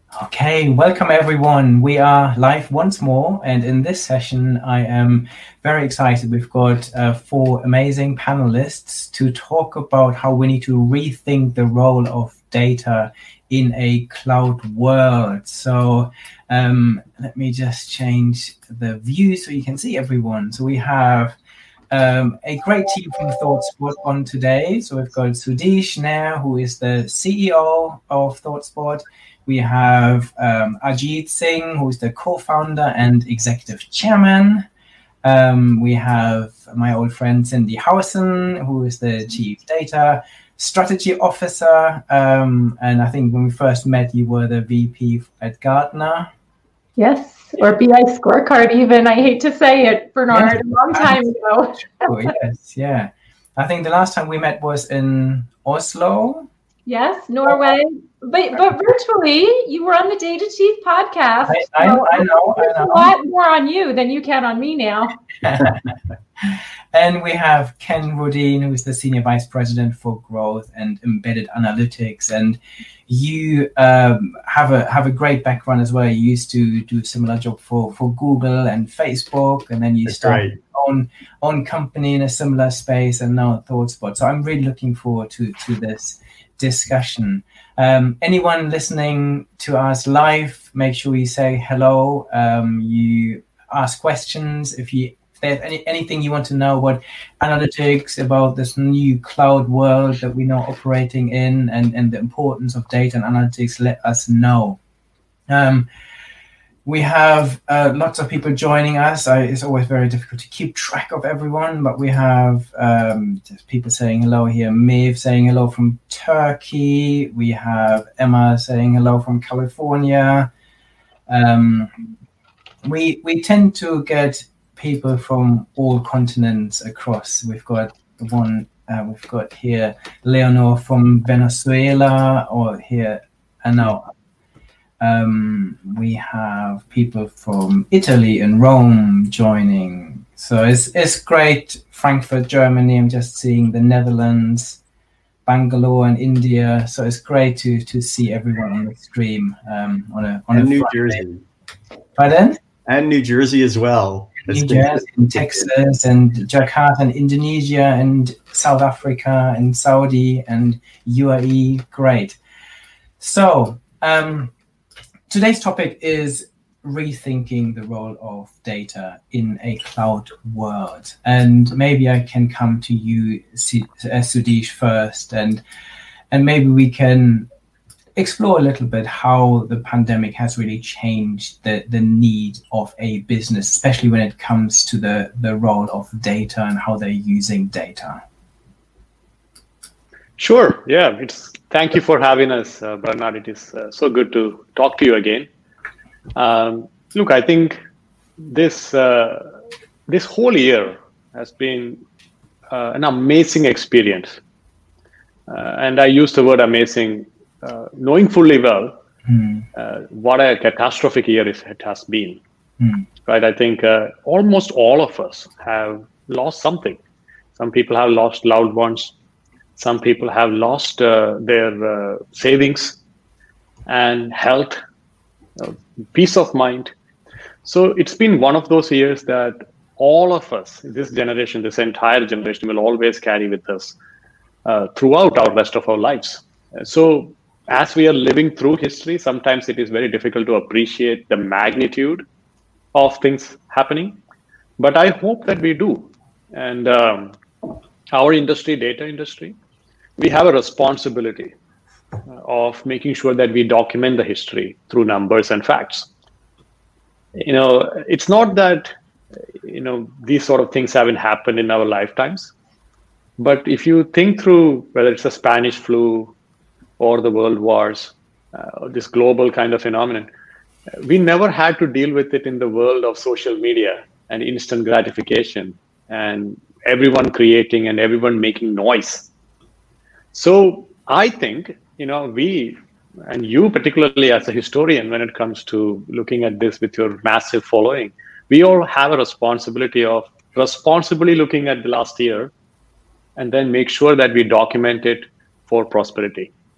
Okay, welcome everyone. We are live once more, and in this session I am very excited. We've got 4 amazing panelists to talk about how we need to rethink the role of data in a cloud world. So let me just change the view so you can see everyone. So we have a great team from ThoughtSpot on today. So we've got Sudheesh Nair, who is the CEO of ThoughtSpot. We have Ajit Singh, who is the co-founder and executive chairman. We have my old friend Cindy Howson, who is the chief data strategy officer. And I think when we first met, you were the VP at Gartner. Yes, or BI Scorecard even. I hate to say it, Bernard, Yes, a long time ago. Oh, yes, yeah. I think the last time we met was in Oslo. Yes, Norway. But virtually, you were on the Data Chief podcast. I know. A lot more on you than you can on me now. And we have Ken Rodin, who is the Senior Vice President for Growth and Embedded Analytics. And you have a great background as well. You used to do a similar job for Google and Facebook, and then you started your own company in a similar space, and now ThoughtSpot. So I'm really looking forward to this discussion. Anyone listening to us live, make sure you say hello. You ask questions if there's anything you want to know about analytics, about this new cloud world that we're now operating in, and the importance of data and analytics, let us know. We have lots of people joining us. It's always very difficult to keep track of everyone, but we have just people saying hello here. Maeve saying hello from Turkey. We have Emma saying hello from California. We tend to get people from all continents across. We've got here Leonor from Venezuela, or here, and now we have people from Italy and Rome joining. So it's great. Frankfurt, Germany. I'm just seeing the Netherlands, Bangalore, and India. So it's great to see everyone on the stream on a New Friday. Jersey. Pardon? And New Jersey as well. New Jersey, and Texas, and Jakarta, and Indonesia, and South Africa, and Saudi, and UAE. Great. So today's topic is rethinking the role of data in a cloud world. And maybe I can come to you, Sudheesh, first, and maybe we can explore a little bit how the pandemic has really changed the need of a business, especially when it comes to the role of data and how they're using data. Sure. Yeah. Thank you for having us, Bernard. It is so good to talk to you again. Look, I think this whole year has been an amazing experience. And I use the word amazing, knowing fully well what a catastrophic year it has been. Right? I think almost all of us have lost something. Some people have lost loved ones. Some people have lost their savings and health, peace of mind. So it's been one of those years that all of us, this generation, this entire generation, will always carry with us throughout our rest of our lives. So as we are living through history, sometimes it is very difficult to appreciate the magnitude of things happening. But I hope that we do. And our industry, data industry, we have a responsibility of making sure that we document the history through numbers and facts. It's not that, these sort of things haven't happened in our lifetimes. But if you think through whether it's the Spanish flu or the world wars, this global kind of phenomenon, we never had to deal with it in the world of social media and instant gratification and everyone creating and everyone making noise. So I think, we, and you particularly as a historian, when it comes to looking at this with your massive following, we all have a responsibility of responsibly looking at the last year and then make sure that we document it for prosperity.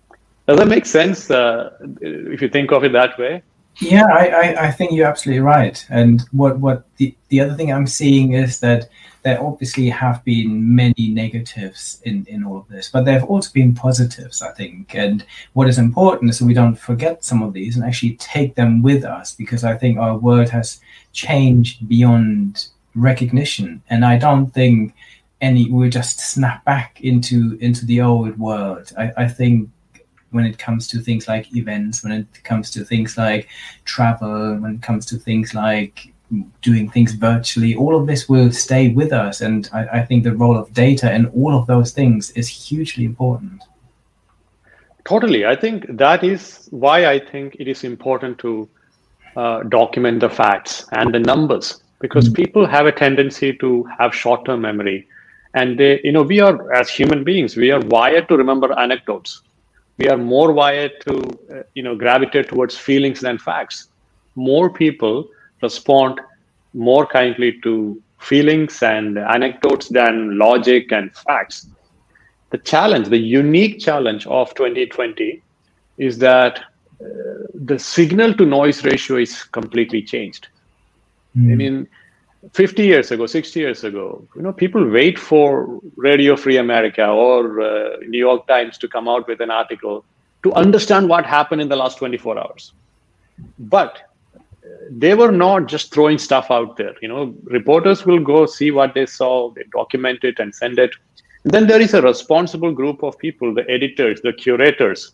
Does that make sense if you think of it that way? Yeah, I think you're absolutely right. And what the other thing I'm seeing is that there obviously have been many negatives in all of this, but there have also been positives, I think. And what is important is that we don't forget some of these and actually take them with us, because I think our world has changed beyond recognition. And I don't think we'll just snap back into the old world. I think when it comes to things like events, when it comes to things like travel, when it comes to things like doing things virtually, all of this will stay with us. And I think the role of data and all of those things is hugely important. Totally. I think that is why I think it is important to document the facts and the numbers, because people have a tendency to have short-term memory. And we are, as human beings, we are wired to remember anecdotes. We are more wired to, gravitate towards feelings than facts. More people respond more kindly to feelings and anecdotes than logic and facts. The unique challenge of 2020 is that the signal to noise ratio is completely changed. I mean, 50 years ago, 60 years ago, people wait for Radio Free America or New York Times to come out with an article to understand what happened in the last 24 hours. But they were not just throwing stuff out there. Reporters will go see what they saw, they document it and send it. And then there is a responsible group of people, the editors, the curators.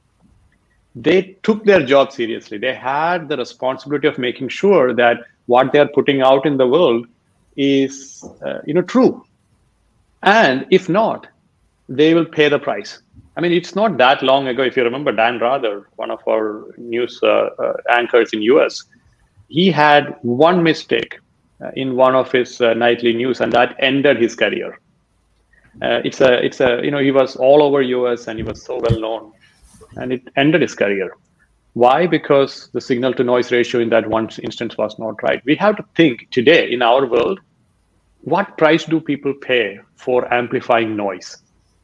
They took their job seriously. They had the responsibility of making sure that what they are putting out in the world is, true. And if not, they will pay the price. I mean, it's not that long ago. If you remember Dan Rather, one of our news anchors in US, he had one mistake in one of his nightly news, and that ended his career. He was all over US and he was so well known, and it ended his career. Why? Because the signal to noise ratio in that one instance was not right. We have to think today in our world, what price do people pay for amplifying noise?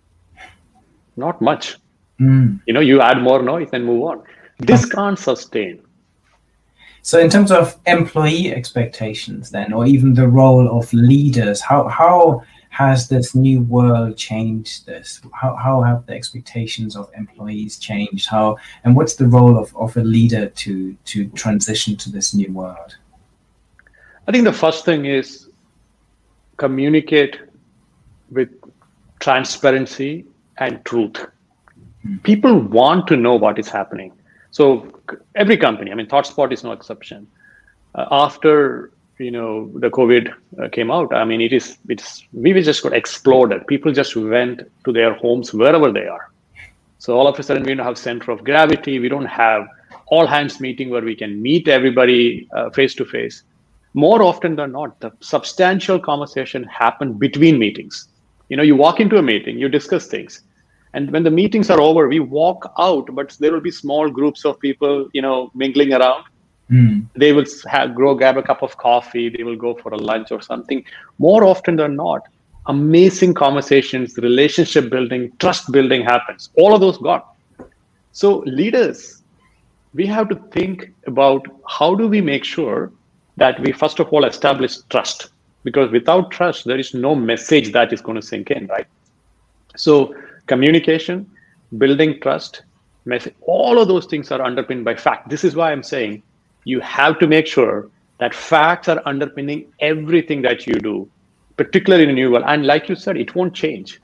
Not much. You add more noise and move on. This can't sustain. So in terms of employee expectations then, or even the role of leaders, how has this new world changed this? How have the expectations of employees changed? And what's the role of a leader to transition to this new world? I think the first thing is communicate with transparency and truth. People want to know what is happening. So every company, ThoughtSpot is no exception. After the COVID came out, we just got exploded. People just went to their homes wherever they are. So all of a sudden we don't have center of gravity. We don't have all hands meeting where we can meet everybody face to face. More often than not, the substantial conversation happened between meetings. You walk into a meeting, you discuss things. And when the meetings are over, we walk out, but there will be small groups of people, mingling around. They will grab a cup of coffee. They will go for a lunch or something. More often than not, amazing conversations, relationship building, trust building happens. All of those gone. So leaders, we have to think about how do we make sure that we first of all establish trust, because without trust, there is no message that is going to sink in, right? So communication, building trust, message, all of those things are underpinned by fact. This is why I'm saying you have to make sure that facts are underpinning everything that you do, particularly in a new world. And like you said, it won't change.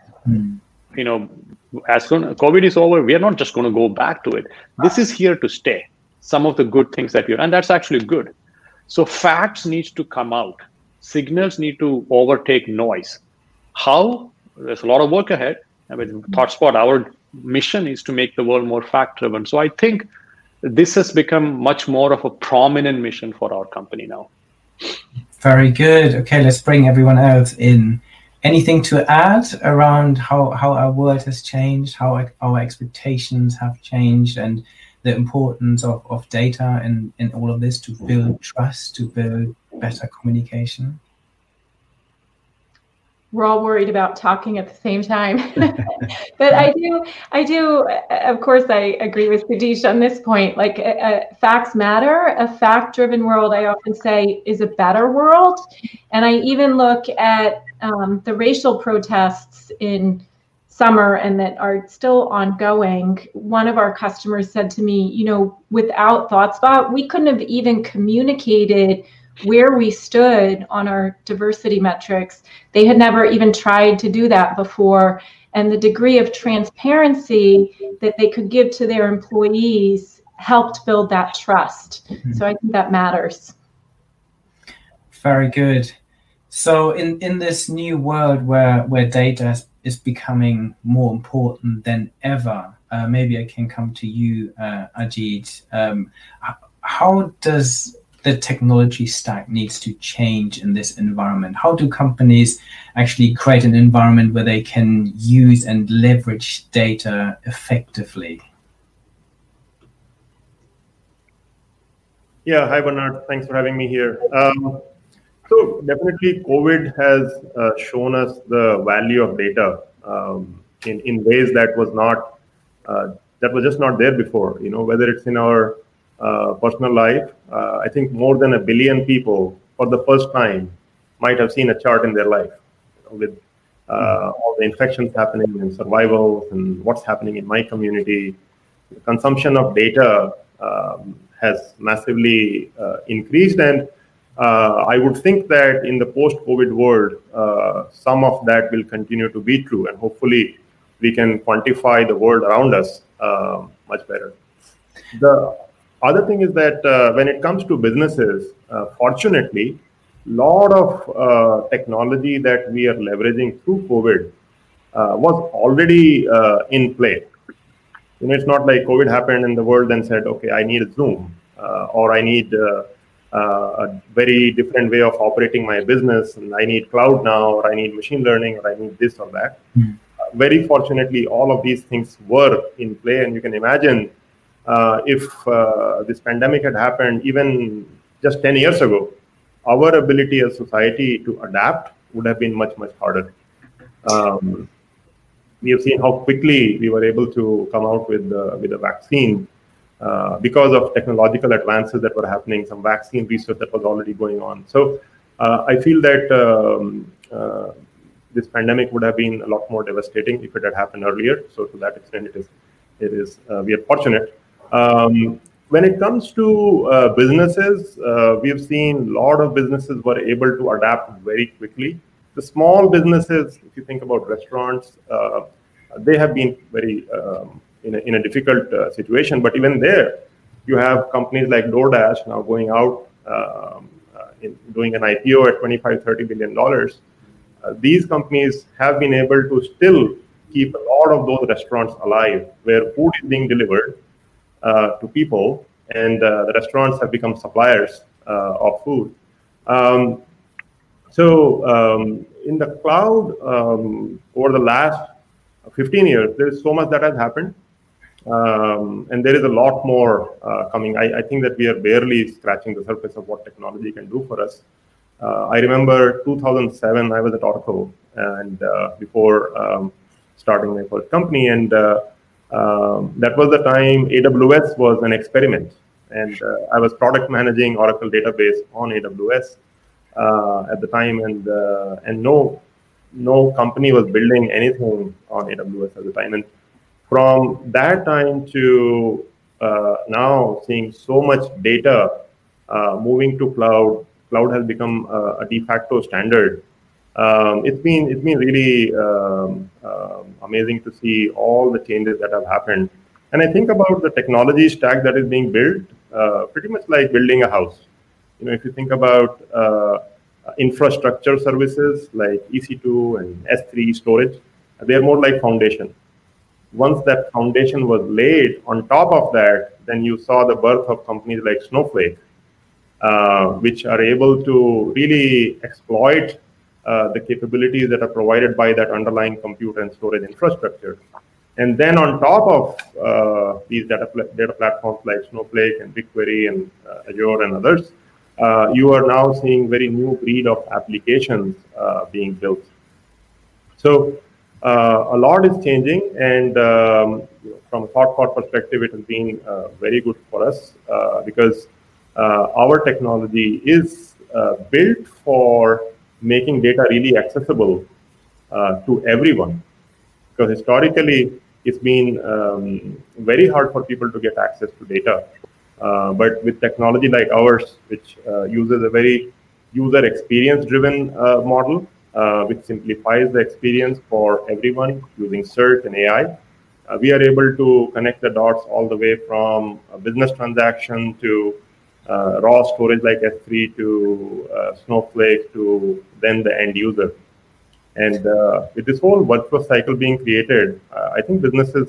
As soon as COVID is over, we are not just going to go back to it. This is here to stay. Some of the good things that and that's actually good. So facts need to come out. Signals need to overtake noise. How? There's a lot of work ahead. With ThoughtSpot, our mission is to make the world more fact-driven. So I think this has become much more of a prominent mission for our company now. Very good. Okay, let's bring everyone else in. Anything to add around how our world has changed, how our expectations have changed, and the importance of data in all of this to build trust, to build better communication? we're all worried about talking at the same time. But I do, of course, I agree with Satish on this point. Like, facts matter. A fact-driven world, I often say, is a better world. And I even look at the racial protests in summer and that are still ongoing. One of our customers said to me, you know, without ThoughtSpot, we couldn't have even communicated where we stood on our diversity metrics. They had never even tried to do that before. And the degree of transparency that they could give to their employees helped build that trust. Mm-hmm. So I think that matters. Very good. So in this new world where data is becoming more important than ever, maybe I can come to you, Ajit. How does the technology stack needs to change in this environment? How do companies actually create an environment where they can use and leverage data effectively? Yeah, hi Bernard. Thanks for having me here. So definitely COVID has shown us the value of data in ways that was just not there before. You know, whether it's in our personal life, I think more than 1 billion people for the first time might have seen a chart in their life, you know, with all the infections happening and survival and what's happening in my community. The consumption of data has massively increased, and I would think that in the post-COVID world, some of that will continue to be true, and hopefully we can quantify the world around us much better. The other thing is that when it comes to businesses, fortunately, a lot of technology that we are leveraging through COVID was already in play. You know, it's not like COVID happened and the world then said, okay, I need a Zoom or I need a very different way of operating my business, and I need cloud now, or I need machine learning, or I need this or that. Very fortunately, all of these things were in play, and you can imagine if this pandemic had happened even just 10 years ago, our ability as society to adapt would have been much, much harder. We have seen how quickly we were able to come out with a vaccine because of technological advances that were happening, some vaccine research that was already going on. So I feel that this pandemic would have been a lot more devastating if it had happened earlier. So to that extent, it is we are fortunate. When it comes to businesses, we have seen a lot of businesses were able to adapt very quickly. The small businesses, if you think about restaurants, they have been very in a difficult situation. But even there, you have companies like DoorDash now going out doing an IPO at $25-30 billion. These companies have been able to still keep a lot of those restaurants alive, where food is being delivered to people, and the restaurants have become suppliers of food. So in the cloud, over the last 15 years, there is so much that has happened, and there is a lot more coming. I think that we are barely scratching the surface of what technology can do for us. I remember 2007, I was at Oracle, and before starting my first company, and that was the time AWS was an experiment, and I was product managing Oracle database on AWS at the time, and no company was building anything on AWS at the time. And from that time to now, seeing so much data moving to cloud has become a de facto standard. It's been really amazing to see all the changes that have happened. And I think about the technology stack that is being built, pretty much like building a house. You know, if you think about infrastructure services like EC2 and S3 storage, they are more like foundation. Once that foundation was laid, on top of that, then you saw the birth of companies like Snowflake, which are able to really exploit the capabilities that are provided by that underlying compute and storage infrastructure. And then on top of these data platforms like Snowflake and BigQuery and Azure and others, you are now seeing very new breed of applications being built. So a lot is changing, and from a ThoughtSpot perspective, it has been very good for us because our technology is built for making data really accessible to everyone. Because historically, it's been very hard for people to get access to data. But with technology like ours, which uses a very user experience-driven model, which simplifies the experience for everyone using search and AI, we are able to connect the dots all the way from a business transaction to raw storage like S3 to Snowflake to then the end user. And with this whole virtuous cycle being created, I think businesses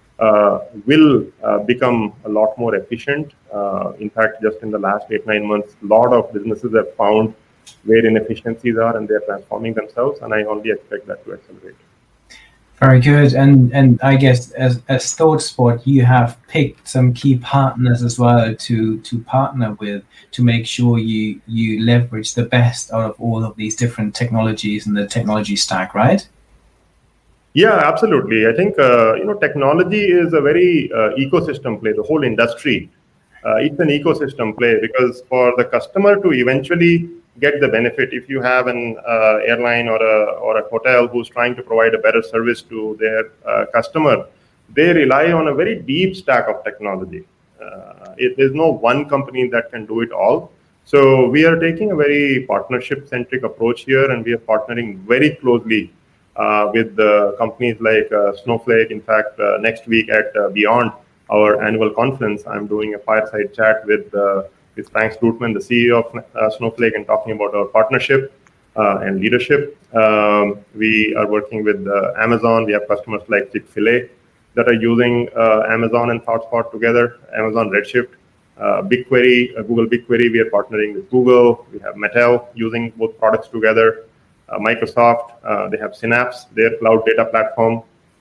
will become a lot more efficient. In fact, just in the last 8-9 months, a lot of businesses have found where inefficiencies are, and they're transforming themselves. And I only expect that to accelerate. Very good. And I guess as ThoughtSpot, you have picked some key partners as well to partner with to make sure you leverage the best out of all of these different technologies and the technology stack, right? Yeah, absolutely. I think technology is a very ecosystem play. The whole industry, it's an ecosystem play because for the customer to eventually get the benefit, if you have an airline or a hotel who's trying to provide a better service to their customer, they rely on a very deep stack of technology. There's no one company that can do it all. So we are taking a very partnership-centric approach here, and we are partnering very closely with companies like Snowflake. In fact, next week at Beyond, our annual conference, I'm doing a fireside chat with Frank Slootman, the CEO of Snowflake, and talking about our partnership and leadership. We are working with Amazon. We have customers like Chick-fil-A that are using Amazon and ThoughtSpot together, Amazon Redshift. BigQuery, Google BigQuery, we are partnering with Google. We have Mattel using both products together. Microsoft, they have Synapse, their cloud data platform.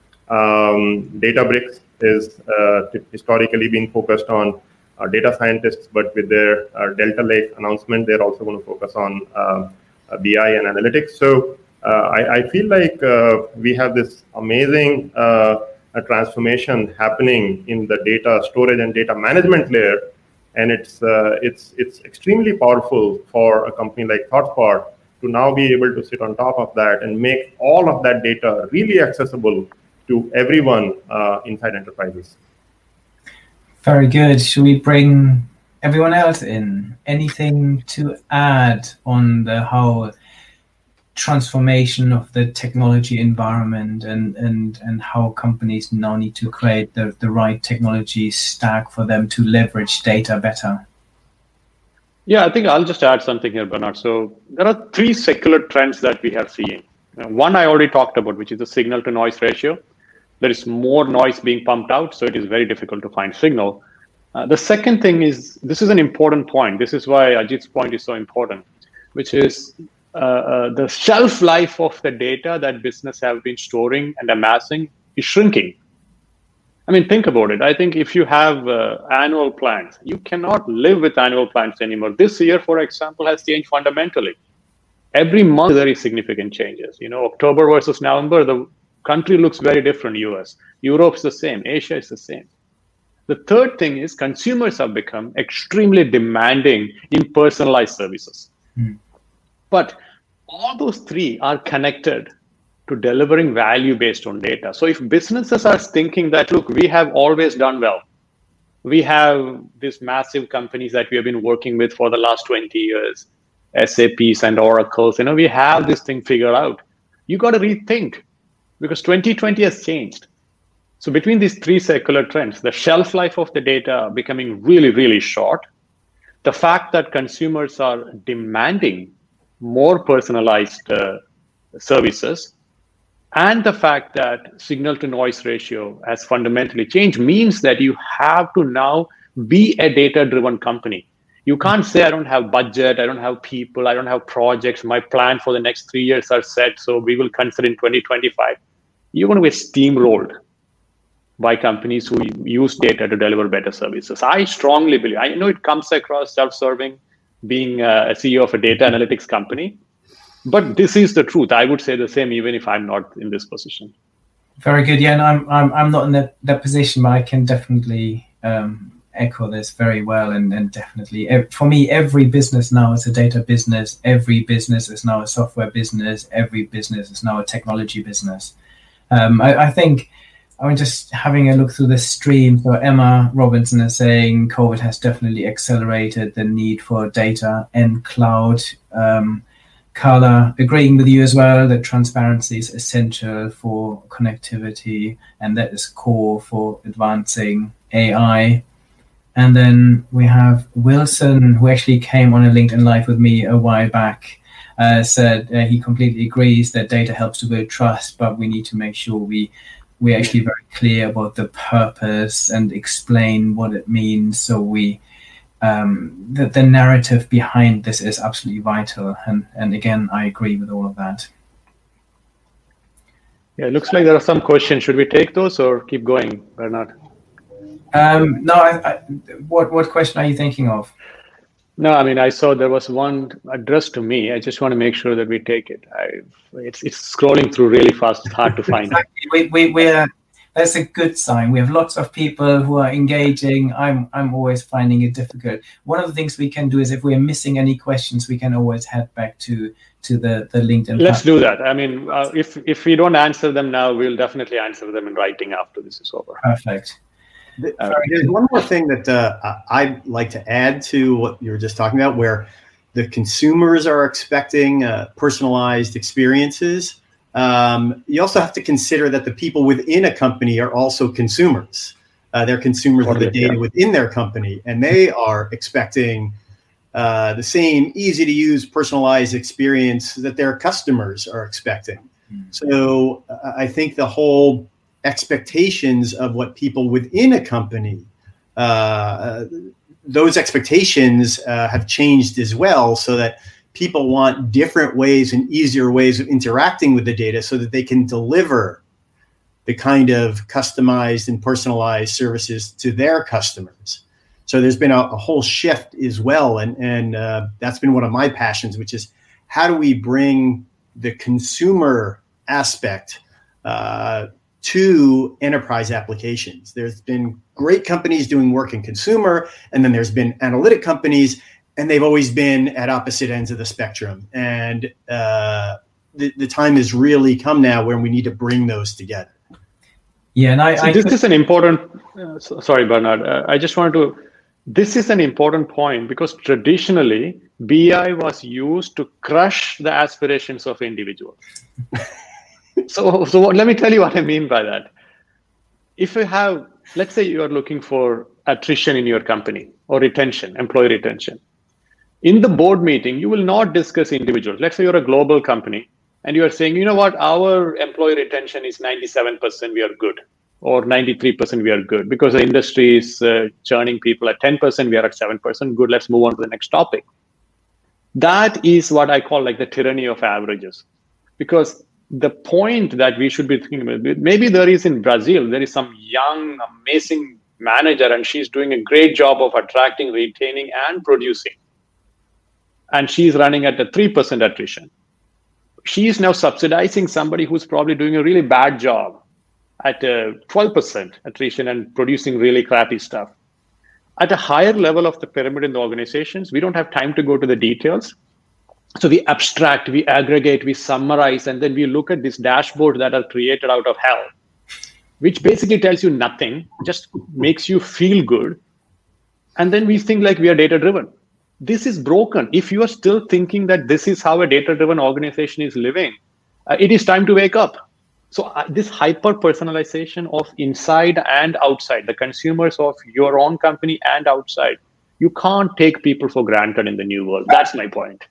Databricks is historically been focused on data scientists, but with their Delta Lake announcement, they're also going to focus on BI and analytics. So I feel like we have this amazing transformation happening in the data storage and data management layer, and it's extremely powerful for a company like ThoughtSpot to now be able to sit on top of that and make all of that data really accessible to everyone inside enterprises. Very good. Should we bring everyone else in? Anything to add on the whole transformation of the technology environment and how companies now need to create the right technology stack for them to leverage data better? Yeah, I think I'll just add something here, Bernard. So there are 3 secular trends that we have seen. One I already talked about, which is the signal to noise ratio. There is more noise being pumped out, so it is very difficult to find signal. The second thing is, this is an important point. This is why Ajit's point is so important, which is the shelf life of the data that business have been storing and amassing is shrinking. I mean, think about it. I think if you have annual plans, you cannot live with annual plans anymore. This year, for example, has changed fundamentally. Every month, there is significant changes. October versus November, the country looks very different. US, Europe's the same. Asia is the same. The third thing is consumers have become extremely demanding in personalized services. But all those 3 are connected to delivering value based on data. So if businesses are thinking that, look, we have always done well. We have these massive companies that we have been working with for the last 20 years, SAPs and Oracles, we have this thing figured out. You got to rethink because 2020 has changed. So between these 3 secular trends, the shelf life of the data becoming really, really short, the fact that consumers are demanding more personalized services, and the fact that signal to noise ratio has fundamentally changed means that you have to now be a data-driven company. You can't say, I don't have budget, I don't have people, I don't have projects, my plan for the next 3 years are set, so we will consider in 2025. You're going to be steamrolled by companies who use data to deliver better services. I strongly believe, I know it comes across self-serving, being a CEO of a data analytics company, But this is the truth. I would say the same, even if I'm not in this position. Very good. Yeah, and I'm not in that position, but I can definitely echo this very well. And definitely, for me, every business now is a data business. Every business is now a software business. Every business is now a technology business. I think I'm just having a look through the stream. So Emma Robinson is saying COVID has definitely accelerated the need for data and cloud. Carla, agreeing with you as well that transparency is essential for connectivity, and that is core for advancing AI. And then we have Wilson, who actually came on a LinkedIn Live with me a while back, said he completely agrees that data helps to build trust, but we need to make sure we're actually very clear about the purpose and explain what it means. So the narrative behind this is absolutely vital. And again, I agree with all of that. Yeah, it looks like there are some questions. Should we take those or keep going, Bernard? No, what question are you thinking of? No, I mean, I saw there was one addressed to me. I just want to make sure that we take it. It's scrolling through really fast. It's hard to find. Exactly. That's a good sign. We have lots of people who are engaging. I'm always finding it difficult. One of the things we can do is if we're missing any questions, we can always head back to the LinkedIn. Let's do that. I mean, if we don't answer them now, we'll definitely answer them in writing after this is over. Perfect. There's one more thing that I'd like to add to what you were just talking about, where the consumers are expecting personalized experiences. You also have to consider that the people within a company are also consumers. They're consumers of the data within their company, and they are expecting the same easy-to-use, personalized experience that their customers are expecting. So I think the whole expectations of what people within a company, those expectations have changed as well, so that people want different ways and easier ways of interacting with the data so that they can deliver the kind of customized and personalized services to their customers. So there's been a whole shift as well. And that's been one of my passions, which is how do we bring the consumer aspect to enterprise applications? There's been great companies doing work in consumer, and then there's been analytic companies, and they've always been at opposite ends of the spectrum. And the time has really come now where we need to bring those together. Yeah, and this is an important. Sorry, Bernard. I just wanted to. This is an important point because traditionally BI was used to crush the aspirations of individuals. So let me tell you what I mean by that. If you have, let's say you are looking for attrition in your company or retention, employee retention. In the board meeting, you will not discuss individuals. Let's say you're a global company and you are saying, you know what, our employee retention is 97%, we are good, or 93%, we are good, because the industry is churning people at 10%, we are at 7%, good, let's move on to the next topic. That is what I call like the tyranny of averages. Because the point that we should be thinking about, maybe there is in Brazil, there is some young, amazing manager and she's doing a great job of attracting, retaining, and producing. And she's running at a 3% attrition. She is now subsidizing somebody who's probably doing a really bad job at a 12% attrition and producing really crappy stuff. At a higher level of the pyramid in the organizations, we don't have time to go to the details. So we abstract, we aggregate, we summarize, and then we look at this dashboard that are created out of hell, which basically tells you nothing, just makes you feel good. And then we think like we are data-driven. This is broken. If you are still thinking that this is how a data-driven organization is living, it is time to wake up. So this hyper-personalization of inside and outside, the consumers of your own company and outside, you can't take people for granted in the new world. That's my point.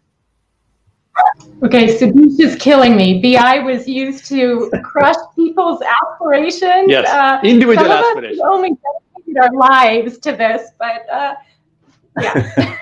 Okay, Satish is killing me. BI was used to crush people's aspirations. Yes, individual aspirations. Some of us only dedicated our lives to this, but yeah.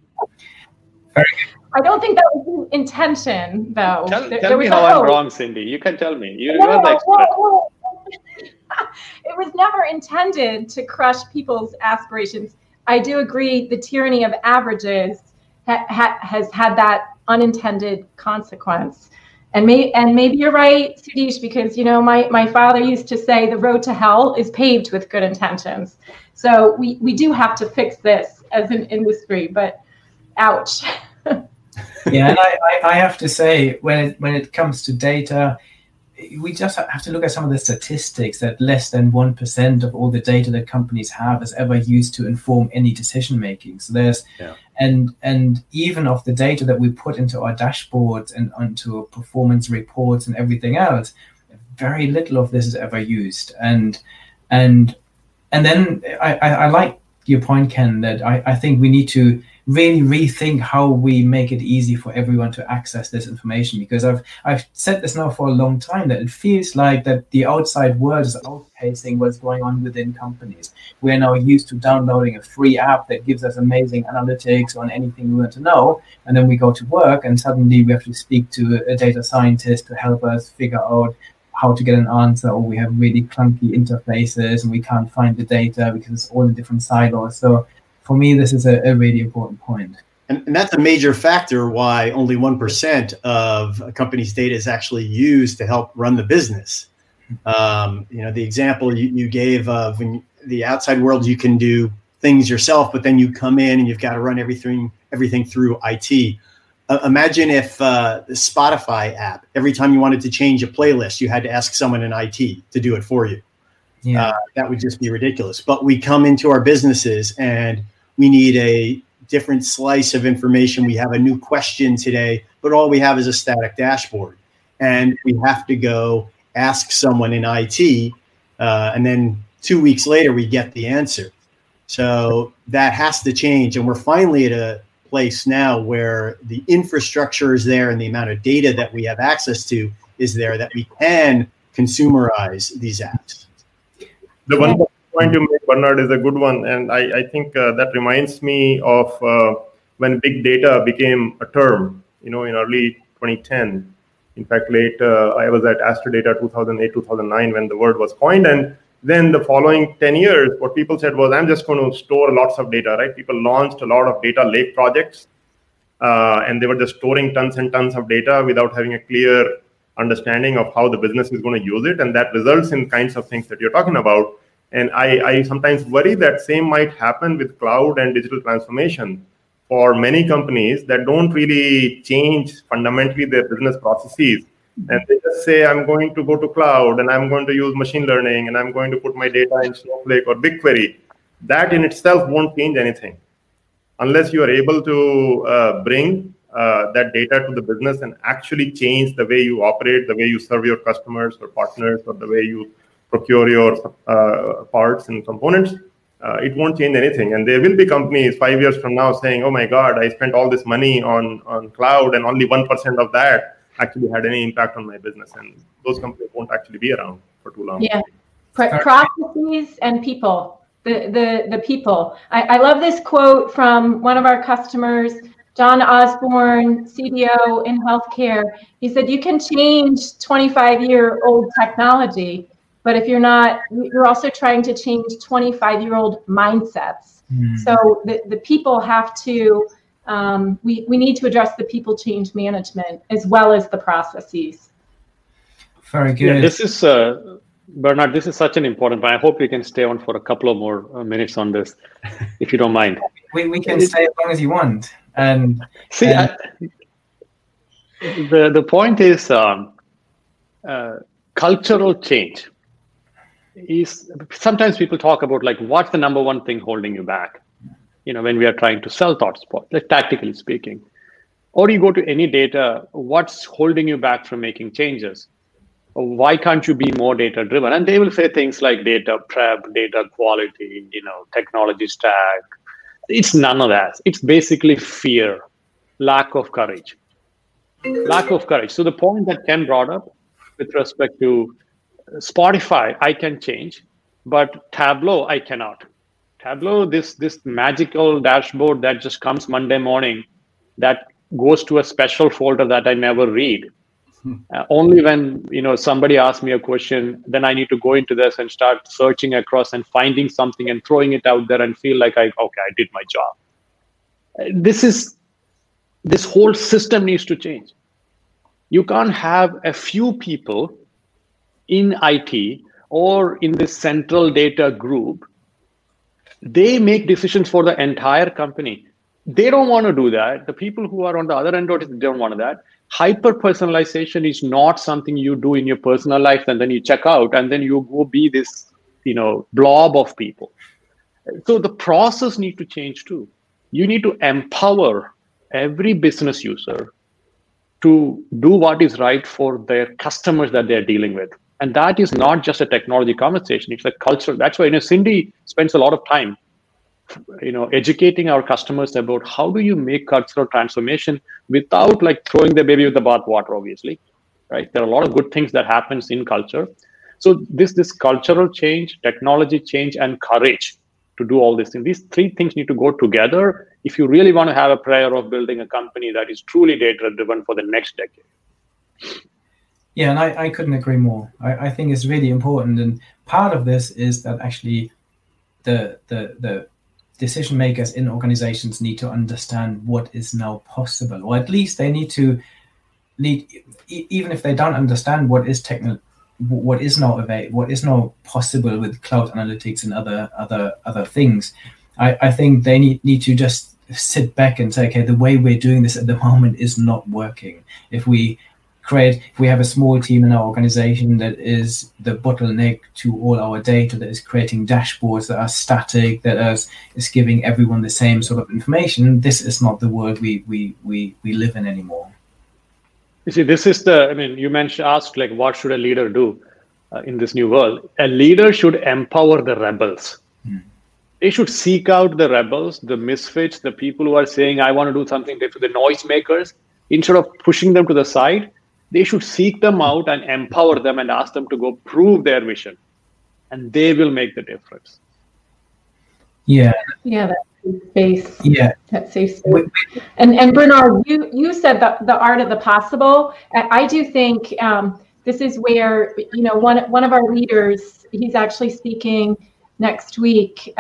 I don't think that was the intention, though. Tell me how I'm wrong, Cindy. You can tell me. You are the expert. It was never intended to crush people's aspirations. I do agree the tyranny of averages has had that unintended consequence. And maybe you're right, Sudheesh, because my father used to say the road to hell is paved with good intentions. So we do have to fix this as an industry, but ouch. Yeah, and I have to say, when it comes to data, we just have to look at some of the statistics that less than 1% of all the data that companies have is ever used to inform any decision making. So there's and even of the data that we put into our dashboards and onto performance reports and everything else, very little of this is ever used. And then I like your point, Ken, that I think we need to really rethink how we make it easy for everyone to access this information, because I've said this now for a long time, that it feels like that the outside world is outpacing what's going on within companies. We're now used to downloading a free app that gives us amazing analytics on anything we want to know, and then we go to work and suddenly we have to speak to a data scientist to help us figure out how to get an answer, or we have really clunky interfaces and we can't find the data because it's all in different silos. So for me, this is a really important point. And that's a major factor why only 1% of a company's data is actually used to help run the business. The example you gave of when the outside world, you can do things yourself, but then you come in and you've got to run everything through IT. Imagine if the Spotify app, every time you wanted to change a playlist, you had to ask someone in IT to do it for you. Yeah, that would just be ridiculous. But we come into our businesses and we need a different slice of information. We have a new question today, but all we have is a static dashboard. And we have to go ask someone in IT, and then 2 weeks later, we get the answer. So that has to change. And we're finally at a place now where the infrastructure is there and the amount of data that we have access to is there, that we can consumerize these apps. The one point you make, Bernard, is a good one. And I think that reminds me of when big data became a term, in early 2010. In fact, I was at Astrodata 2008, 2009 when the word was coined. And then the following 10 years, what people said was, I'm just going to store lots of data, right? People launched a lot of data lake projects, and they were just storing tons and tons of data without having a clear understanding of how the business is going to use it. And that results in kinds of things that you're talking about. And I sometimes worry that same might happen with cloud and digital transformation for many companies that don't really change fundamentally their business processes. And they just say, I'm going to go to cloud and I'm going to use machine learning and I'm going to put my data in Snowflake or BigQuery. That in itself won't change anything unless you are able to bring that data to the business and actually change the way you operate, the way you serve your customers or partners, or the way you procure your parts and components. It won't change anything. And there will be companies 5 years from now saying, oh my God, I spent all this money on cloud and only 1% of that actually had any impact on my business. And those companies won't actually be around for too long. Yeah, processes and people, the people. I love this quote from one of our customers, John Osborne, CDO in healthcare. He said, you can change 25-year-old technology, but if you're also trying to change 25-year-old mindsets. So the people have to, we need to address the people change management as well as the processes. Very good. Yeah, this is, Bernard, this is such an important point. I hope you can stay on for a couple of more minutes on this, if you don't mind. We can stay as long as you want. And see, the point is cultural change. Is sometimes people talk about like what's the number one thing holding you back, when we are trying to sell ThoughtSpot, like tactically speaking, or you go to any data, what's holding you back from making changes? Why can't you be more data driven? And they will say things like data prep, data quality, technology stack. It's none of that. It's basically fear, lack of courage. So the point that Ken brought up with respect to Spotify, I can change, but Tableau, I cannot. Tableau, this magical dashboard that just comes Monday morning, that goes to a special folder that I never read. Only when somebody asks me a question, then I need to go into this and start searching across and finding something and throwing it out there and feel like I did my job. This is this whole system needs to change. You can't have a few people in IT or in this central data group. They make decisions for the entire company. They don't want to do that. The people who are on the other end of it don't want that. Hyper-personalization is not something you do in your personal life and then you check out and then you go be this, blob of people. So the process needs to change too. You need to empower every business user to do what is right for their customers that they're dealing with. And that is not just a technology conversation, it's a culture. That's why Cindy spends a lot of time educating our customers about how do you make cultural transformation without throwing the baby with the bathwater, obviously, right? There are a lot of good things that happens in culture. So this cultural change, technology change, and courage to do all these things. These three things need to go together if you really want to have a prayer of building a company that is truly data-driven for the next decade. Yeah, and I couldn't agree more. I think it's really important. And part of this is that actually the decision makers in organizations need to understand what is now possible, or at least they need even if they don't understand what is now possible with cloud analytics and other things. I think they need to just sit back and say, okay, the way we're doing this at the moment is not working. If we have a small team in our organization that is the bottleneck to all our data, that is creating dashboards that are static, that is giving everyone the same sort of information, this is not the world we live in anymore. You see, this is you asked what should a leader do in this new world? A leader should empower the rebels. They should seek out the rebels, the misfits, the people who are saying, I want to do something different, the noisemakers. Instead of pushing them to the side, they should seek them out and empower them and ask them to go prove their vision. And they will make the difference. Yeah. Yeah, that safe space. Yeah. That safe space. And Bernard, you said the art of the possible. I do think this is where, one of our leaders, he's actually speaking next week,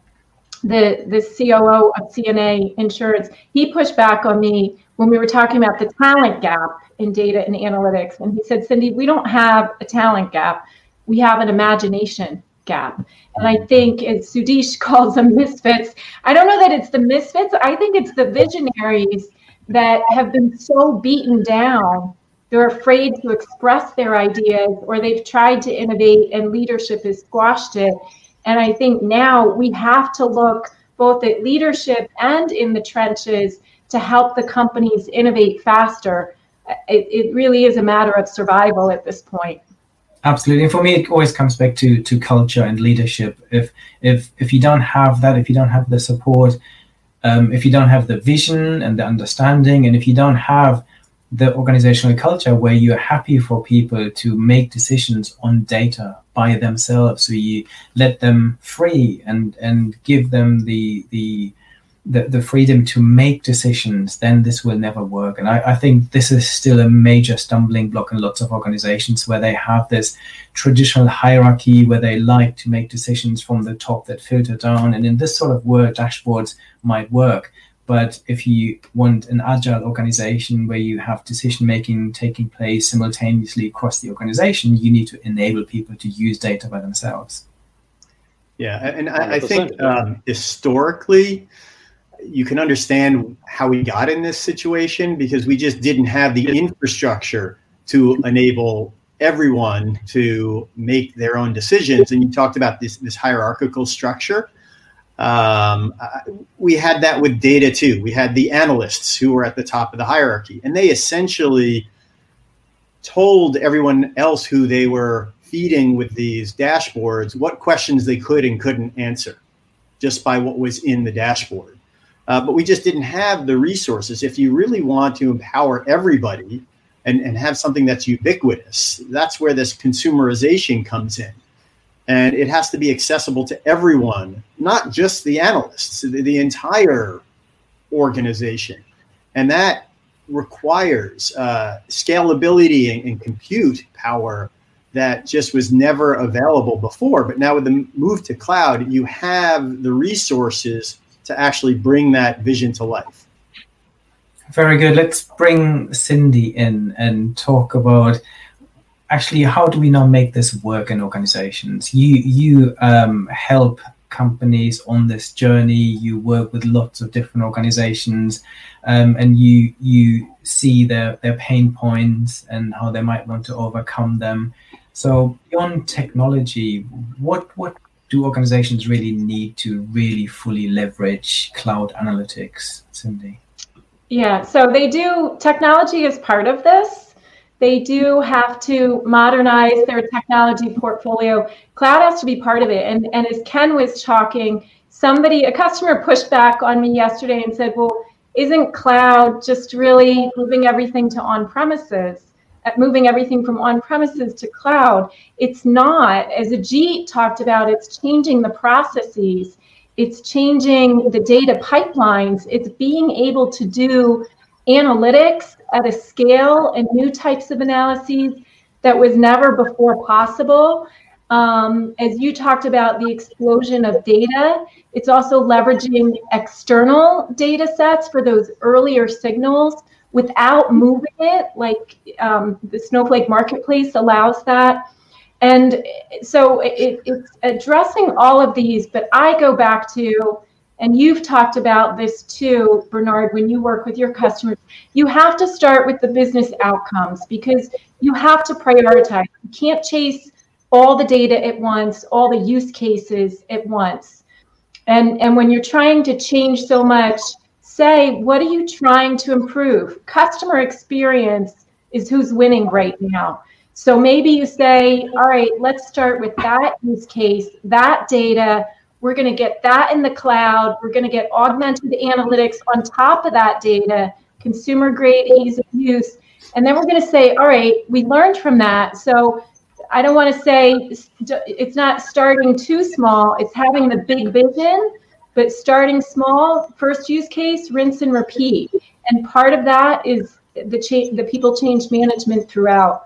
the COO of CNA Insurance, he pushed back on me when we were talking about the talent gap in data and analytics. And he said, Cindy, we don't have a talent gap. We have an imagination gap. And I think, as Sudesh calls them misfits, I don't know that it's the misfits. I think it's the visionaries that have been so beaten down. They're afraid to express their ideas, or they've tried to innovate and leadership has squashed it. And I think now we have to look both at leadership and in the trenches to help the companies innovate faster. It really is a matter of survival at this point. Absolutely. And for me, it always comes back to culture and leadership. If you don't have that, if you don't have the support, if you don't have the vision and the understanding, and if you don't have the organizational culture where you're happy for people to make decisions on data by themselves, so you let them free and give them the freedom to make decisions, then this will never work. And I think this is still a major stumbling block in lots of organizations where they have this traditional hierarchy where they like to make decisions from the top that filter down. And in this sort of world, dashboards might work. But if you want an agile organization where you have decision-making taking place simultaneously across the organization, you need to enable people to use data by themselves. Yeah, and I think historically, you can understand how we got in this situation because we just didn't have the infrastructure to enable everyone to make their own decisions. And you talked about this hierarchical structure. We had that with data too. We had the analysts who were at the top of the hierarchy, and they essentially told everyone else who they were feeding with these dashboards what questions they could and couldn't answer just by what was in the dashboard. But we just didn't have the resources. If you really want to empower everybody and have something that's ubiquitous, that's where this consumerization comes in. And it has to be accessible to everyone, not just the analysts, the entire organization. And that requires scalability and compute power that just was never available before. But now with the move to cloud, you have the resources to actually bring that vision to life. Very good. Let's bring Cindy in and talk about actually how do we now make this work in organizations. You help companies on this journey. You work with lots of different organizations, and you see their pain points and how they might want to overcome them. So beyond technology, what do organizations really need to really fully leverage cloud analytics, Cindy? Yeah, so they do. Technology is part of this. They do have to modernize their technology portfolio. Cloud has to be part of it. And as Ken was talking, a customer pushed back on me yesterday and said, well, isn't cloud just really moving everything to on-premises? Moving everything from on-premises to cloud? It's not. As Ajit talked about, it's changing the processes. It's changing the data pipelines. It's being able to do analytics at a scale and new types of analyses that was never before possible. As you talked about the explosion of data, it's also leveraging external data sets for those earlier signals without moving it, like the Snowflake Marketplace allows that. And so it's addressing all of these, but I go back to, and you've talked about this too, Bernard, when you work with your customers, you have to start with the business outcomes because you have to prioritize. You can't chase all the data at once, all the use cases at once. And when you're trying to change so much, say, what are you trying to improve? Customer experience is who's winning right now. So maybe you say, all right, let's start with that use case, that data. We're going to get that in the cloud. We're going to get augmented analytics on top of that data, consumer grade ease of use. And then we're going to say, all right, we learned from that. So I don't want to say it's not starting too small. It's having the big vision, but starting small, first use case, rinse and repeat. And part of that is the people change management throughout.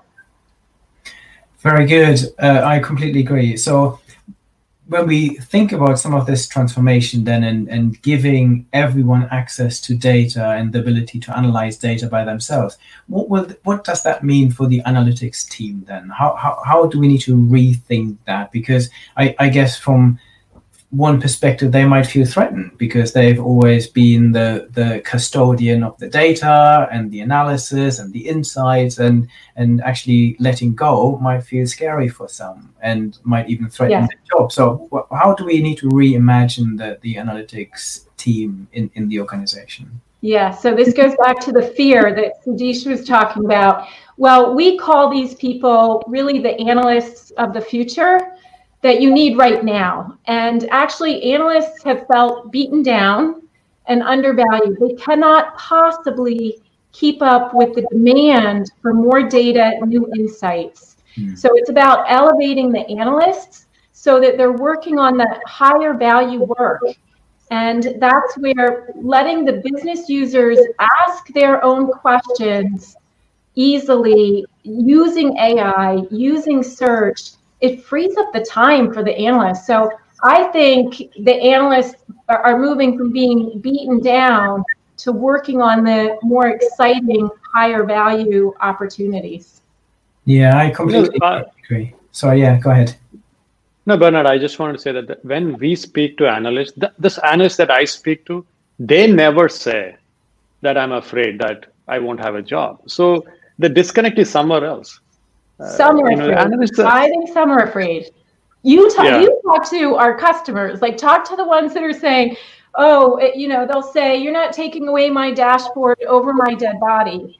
Very good. I completely agree. So when we think about some of this transformation then and giving everyone access to data and the ability to analyze data by themselves, what does that mean for the analytics team then? How do we need to rethink that? Because I guess from one perspective, they might feel threatened because they've always been the custodian of the data and the analysis and the insights, and actually letting go might feel scary for some and might even threaten their job. So how do we need to reimagine the analytics team in the organization? Yeah, so this goes back to the fear that Sudheesh was talking about. Well, we call these people really the analysts of the future that you need right now. And actually, analysts have felt beaten down and undervalued. They cannot possibly keep up with the demand for more data and new insights. So it's about elevating the analysts so that they're working on the higher value work. And that's where letting the business users ask their own questions easily, using AI, using search, it frees up the time for the analysts. So I think the analysts are moving from being beaten down to working on the more exciting, higher value opportunities. Yeah, I completely agree. So yeah, go ahead. No, Bernard, I just wanted to say that when we speak to analysts, this analyst that I speak to, they never say that I'm afraid that I won't have a job. So the disconnect is somewhere else. Some are afraid. I think some are afraid. You talk to our customers, like talk to the ones that are saying, oh, they'll say, you're not taking away my dashboard over my dead body.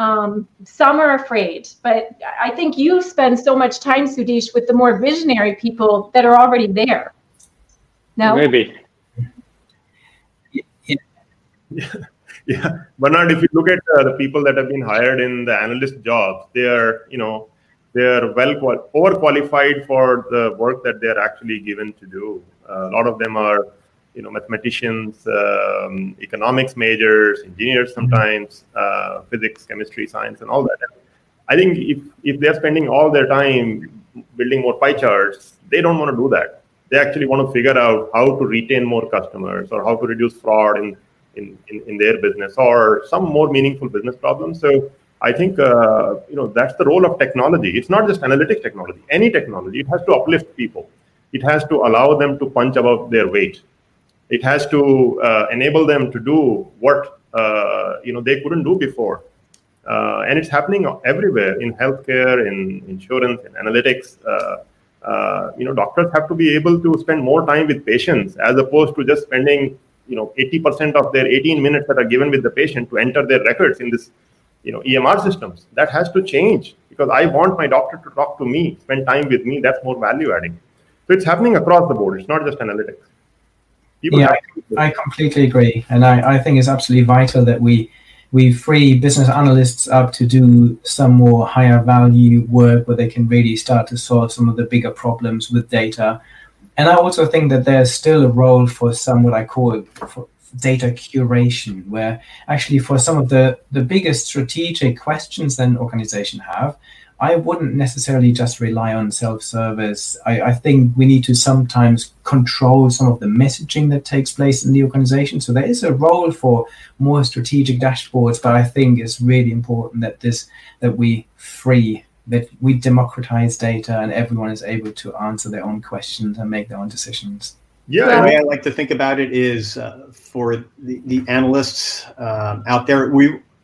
Some are afraid, but I think you spend so much time, Sudheesh, with the more visionary people that are already there. No? Maybe. Yeah. Bernard, if you look at the people that have been hired in the analyst jobs, they are overqualified for the work that they're actually given to do. A lot of them are, mathematicians, economics majors, engineers sometimes, physics, chemistry, science, and all that. I think if they're spending all their time building more pie charts, they don't want to do that. They actually want to figure out how to retain more customers or how to reduce fraud in in their business or some more meaningful business problems. So I think that's the role of technology. It's not just analytics technology. Any technology, it has to uplift people. It has to allow them to punch above their weight. It has to enable them to do what they couldn't do before. And it's happening everywhere, in healthcare, in insurance, in analytics. Doctors have to be able to spend more time with patients as opposed to just spending 80% of their 18 minutes that are given with the patient to enter their records in this EMR systems. That has to change, because I want my doctor to talk to me, spend time with me. That's more value adding. So it's happening across the board. It's not just analytics. I completely agree. And I think it's absolutely vital that we free business analysts up to do some more higher value work where they can really start to solve some of the bigger problems with data. And I also think that there's still a role for some, what I call for data curation, where actually for some of the biggest strategic questions that an organization have, I wouldn't necessarily just rely on self-service. I think we need to sometimes control some of the messaging that takes place in the organization. So there is a role for more strategic dashboards, but I think it's really important that we democratize data and everyone is able to answer their own questions and make their own decisions. Yeah, the way I like to think about it is for the analysts out there,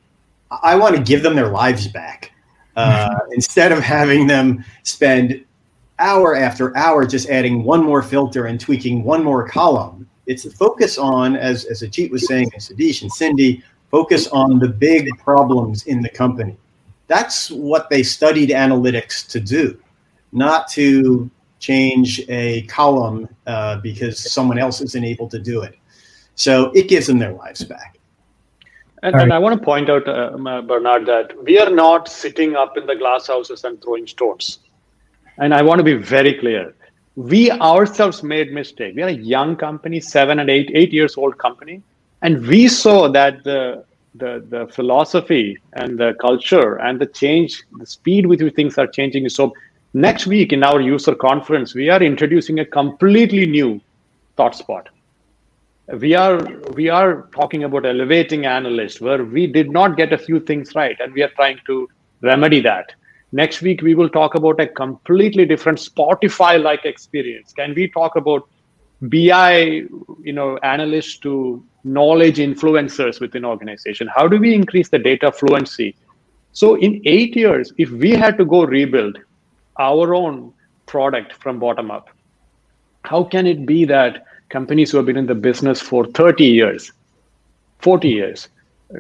I want to give them their lives back. Instead of having them spend hour after hour just adding one more filter and tweaking one more column. It's a focus on, as Ajit was saying, and Satish and Cindy, focus on the big problems in the company. That's what they studied analytics to do, not to change a column because someone else isn't able to do it. So it gives them their lives back. And I want to point out, Bernard, that we are not sitting up in the glass houses and throwing stones. And I want to be very clear. We ourselves made mistake. We are a young company, 7 and 8 years old company. And we saw that the philosophy and the culture and the change, the speed with which things are changing. So next week in our user conference, we are introducing a completely new ThoughtSpot. We are talking about elevating analysts where we did not get a few things right, and we are trying to remedy that. Next week, we will talk about a completely different Spotify-like experience. Can we talk about BI, analysts to knowledge influencers within organization? How do we increase the data fluency? So in 8 years, if we had to go rebuild our own product from bottom up, how can it be that companies who have been in the business for 30 years, 40 years,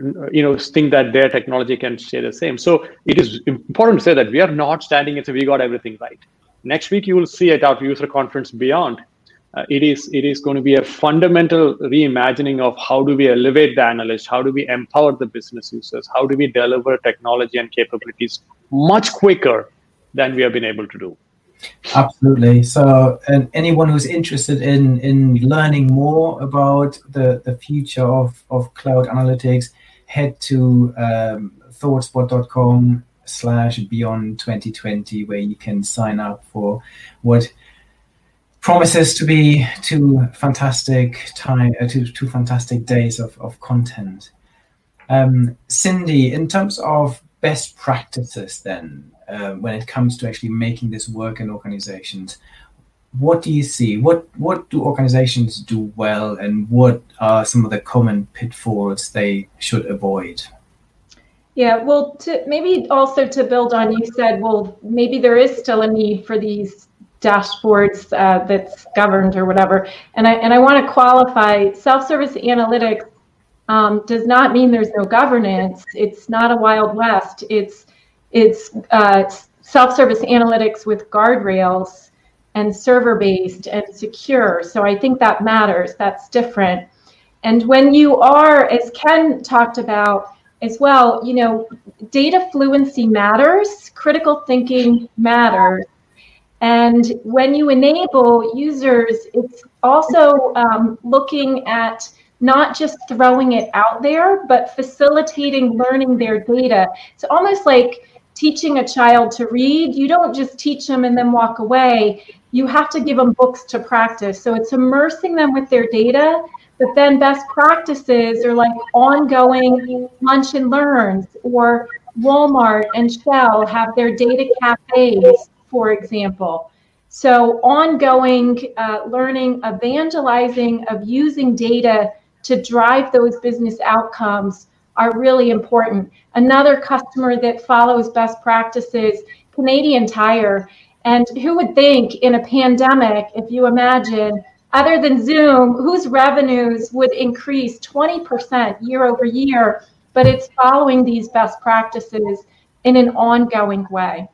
think that their technology can stay the same? So it is important to say that we are not standing and say we got everything right. Next week, you will see at our user conference Beyond, it is going to be a fundamental reimagining of how do we elevate the analyst, how do we empower the business users, how do we deliver technology and capabilities much quicker than we have been able to do. Absolutely. So, and anyone who's interested in learning more about the future of cloud analytics, head to thoughtspot.com/beyond2020, where you can sign up for what promises to be two fantastic days of content. Cindy, in terms of best practices then, when it comes to actually making this work in organizations, what do you see? What do organizations do well, and what are some of the common pitfalls they should avoid? Yeah, well, maybe also to build on, you said, well, maybe there is still a need for these dashboards that's governed or whatever. And I want to qualify, self-service analytics does not mean there's no governance. It's not a Wild West. It's self-service analytics with guardrails and server-based and secure. So I think that matters. That's different. And when you are, as Ken talked about as well, data fluency matters, critical thinking matters. And when you enable users, it's also looking at not just throwing it out there, but facilitating learning their data. It's almost like teaching a child to read, you don't just teach them and then walk away. You have to give them books to practice. So it's immersing them with their data, but then best practices are like ongoing lunch and learns, or Walmart and Shell have their data cafes, for example. So ongoing learning, evangelizing of using data to drive those business outcomes are really important. Another customer that follows best practices, Canadian Tire. And who would think in a pandemic, if you imagine, other than Zoom, whose revenues would increase 20% year over year, but it's following these best practices in an ongoing way.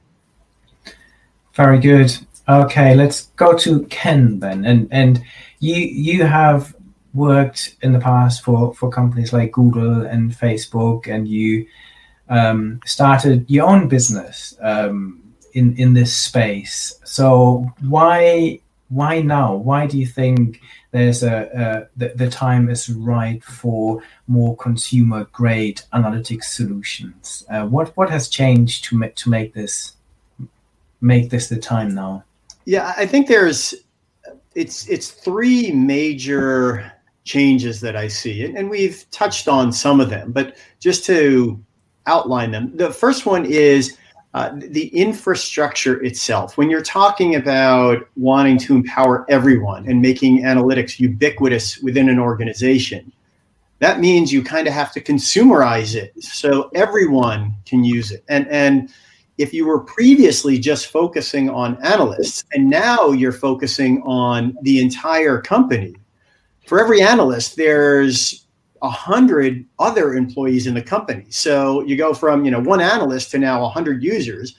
Very good. Okay, let's go to Ken then. And you have worked in the past for companies like Google and Facebook, and you started your own business in this space. So why now? Why do you think there's the time is right for more consumer grade analytics solutions? What has changed to make this the time now? Yeah, I think it's three major changes that I see, and we've touched on some of them, but just to outline them. The first one is the infrastructure itself. When you're talking about wanting to empower everyone and making analytics ubiquitous within an organization, that means you kind of have to consumerize it so everyone can use it. And if you were previously just focusing on analysts and now you're focusing on the entire company, for every analyst, there's 100 other employees in the company. So you go from one analyst to now 100 users.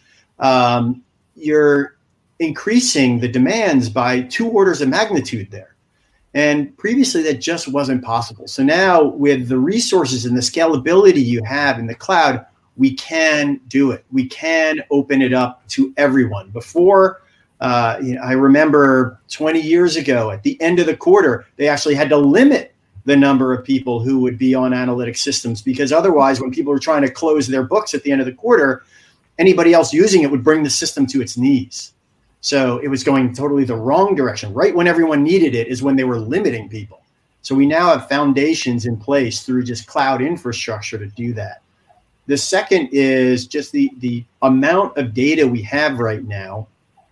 You're increasing the demands by 2 orders of magnitude there. And previously that just wasn't possible. So now with the resources and the scalability you have in the cloud, we can do it. We can open it up to everyone. Before, I remember 20 years ago at the end of the quarter, they actually had to limit the number of people who would be on analytic systems, because otherwise when people were trying to close their books at the end of the quarter, anybody else using it would bring the system to its knees. So it was going totally the wrong direction. Right when everyone needed it is when they were limiting people. So we now have foundations in place through just cloud infrastructure to do that. The second is just the amount of data we have right now,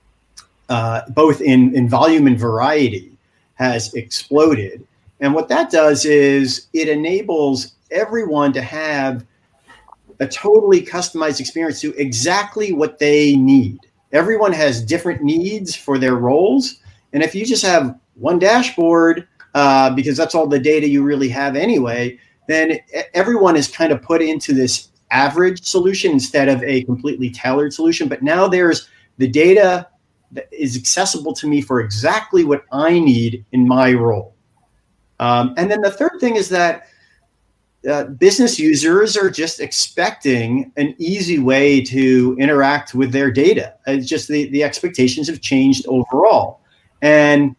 both in volume and variety, has exploded. And what that does is it enables everyone to have a totally customized experience to exactly what they need. Everyone has different needs for their roles. And if you just have one dashboard, because that's all the data you really have anyway, then everyone is kind of put into this average solution instead of a completely tailored solution. But now there's the data that is accessible to me for exactly what I need in my role. And then the third thing is that business users are just expecting an easy way to interact with their data. It's just the expectations have changed overall. And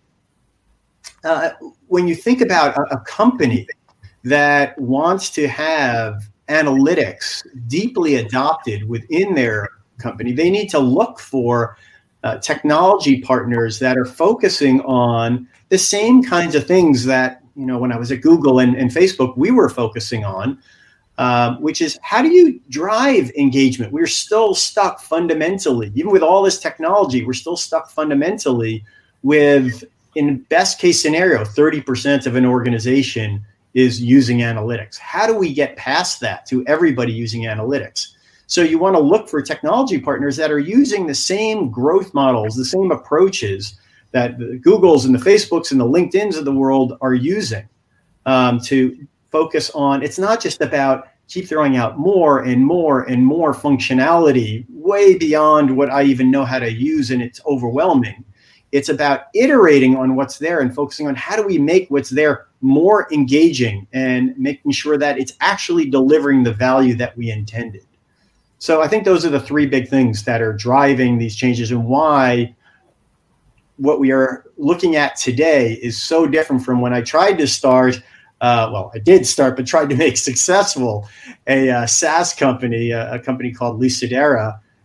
when you think about a company that wants to have analytics deeply adopted within their company, they need to look for technology partners that are focusing on the same kinds of things that, when I was at Google and Facebook, we were focusing on, which is how do you drive engagement? We're still stuck fundamentally, even with all this technology, we're still stuck fundamentally with, in best case scenario, 30% of an organization is using analytics. How do we get past that to everybody using analytics? So you want to look for technology partners that are using the same growth models, the same approaches that the Googles and the Facebooks and the LinkedIns of the world are using to focus on. It's not just about keep throwing out more and more and more functionality way beyond what I even know how to use, and it's overwhelming. It's about iterating on what's there and focusing on how do we make what's there more engaging and making sure that it's actually delivering the value that we intended. So I think those are the three big things that are driving these changes, and why what we are looking at today is so different from when I tried to start. I did start, but tried to make successful a SaaS company, a company called Lucidera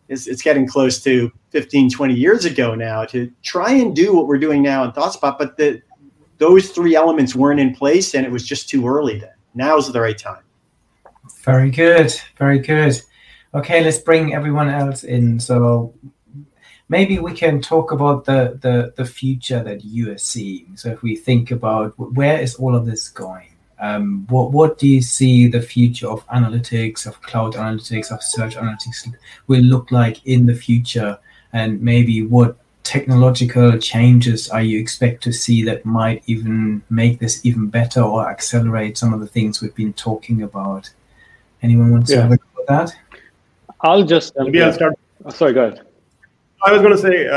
it's getting close to 15, 20 years ago now to try and do what we're doing now in ThoughtSpot, but those three elements weren't in place and it was just too early then. Now's the right time. Very good. Very good. Okay, let's bring everyone else in. So maybe we can talk about the future that you are seeing. So if we think about where is all of this going? What do you see the future of analytics, of cloud analytics, of search analytics will look like in the future? And maybe what technological changes are you expect to see that might even make this even better or accelerate some of the things we've been talking about? Anyone wants to have a go at that? I'll just... Maybe I'll start. Sorry, go ahead. I was going to say,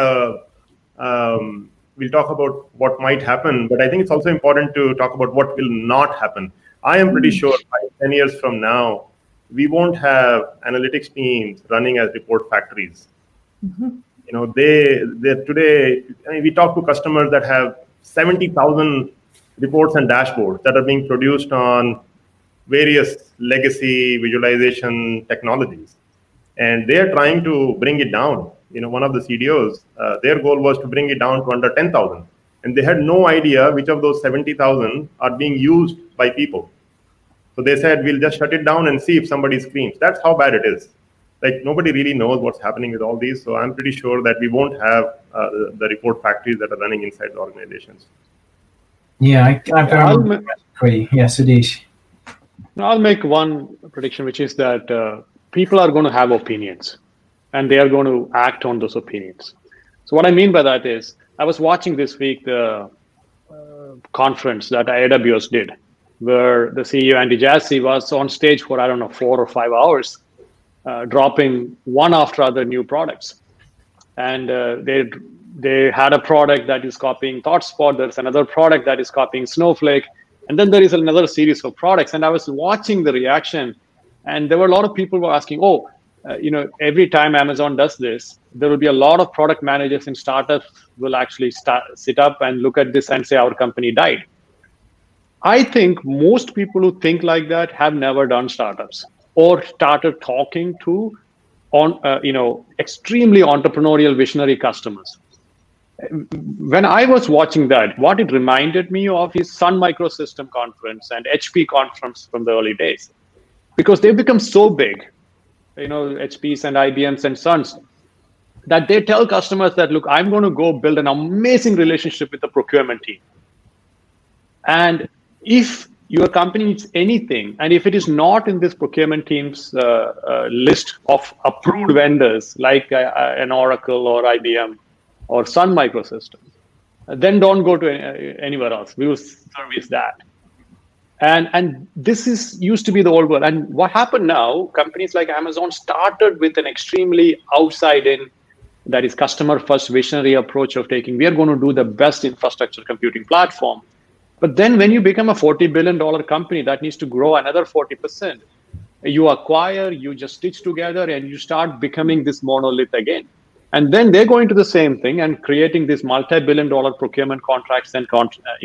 we'll talk about what might happen, but I think it's also important to talk about what will not happen. I am pretty sure 10 years from now, we won't have analytics teams running as report factories. Mm-hmm. You know, they today, I mean, we talk to customers that have 70,000 reports and dashboards that are being produced on various legacy visualization technologies. And they're trying to bring it down. You know, one of the CDOs, their goal was to bring it down to under 10,000. And they had no idea which of those 70,000 are being used by people. So they said, we'll just shut it down and see if somebody screams. That's how bad it is. Like, nobody really knows what's happening with all these. So I'm pretty sure that we won't have the report factories that are running inside the organizations. Yeah, I very agree. Yeah, Sudheesh. I'll make one prediction, which is that people are going to have opinions and they are going to act on those opinions. So what I mean by that is, I was watching this week the conference that AWS did, where the CEO, Andy Jassy, was on stage for, 4 or 5 hours, dropping one after other new products. And they had a product that is copying ThoughtSpot. There's another product that is copying Snowflake. And then there is another series of products. And I was watching the reaction, and there were a lot of people who were asking, every time Amazon does this, there will be a lot of product managers in startups will actually sit up and look at this and say, our company died. I think most people who think like that have never done startups or started talking to extremely entrepreneurial visionary customers. When I was watching that, what it reminded me of is Sun Microsystem conference and HP conference from the early days, because they've become so big, HPs and IBMs and Suns, that they tell customers that, look, I'm going to go build an amazing relationship with the procurement team. And if your company needs anything, and if it is not in this procurement team's list of approved vendors, like an Oracle or IBM or Sun Microsystems, then don't go to anywhere else. We will service that. And this used to be the old world. And what happened now, companies like Amazon started with an extremely outside-in, that is customer-first visionary approach of taking, we are going to do the best infrastructure computing platform. But then when you become a $40 billion company that needs to grow another 40%, you acquire, you just stitch together, and you start becoming this monolith again. And then they're going to the same thing and creating these multi-billion-dollar procurement contracts and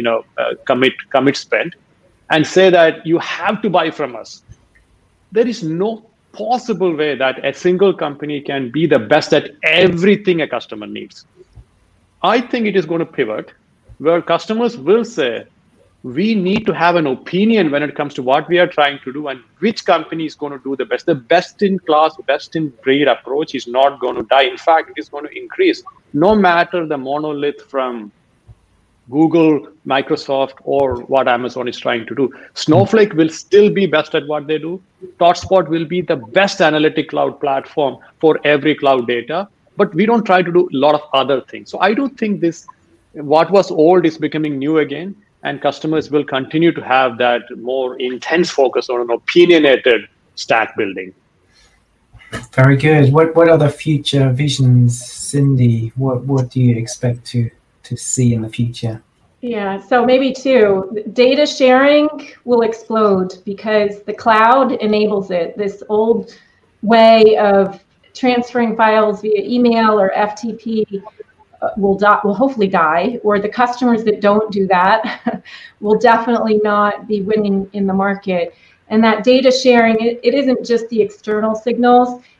commit spend, and say that you have to buy from us. There is no possible way that a single company can be the best at everything a customer needs. I think it is going to pivot where customers will say, we need to have an opinion when it comes to what we are trying to do and which company is going to do the best. The best in class, best in breed approach is not going to die. In fact, it is going to increase, no matter the monolith from Google, Microsoft, or what Amazon is trying to do. Snowflake will still be best at what they do. ThoughtSpot will be the best analytic cloud platform for every cloud data, but we don't try to do a lot of other things. So I do think what was old is becoming new again, and customers will continue to have that more intense focus on an opinionated stack building. Very good. What are the future visions, Cindy? What do you expect to see in the future? Yeah, so maybe data sharing will explode because the cloud enables it. This old way of transferring files via email or FTP will hopefully die, or the customers that don't do that will definitely not be winning in the market. And that data sharing, it isn't just the external signals,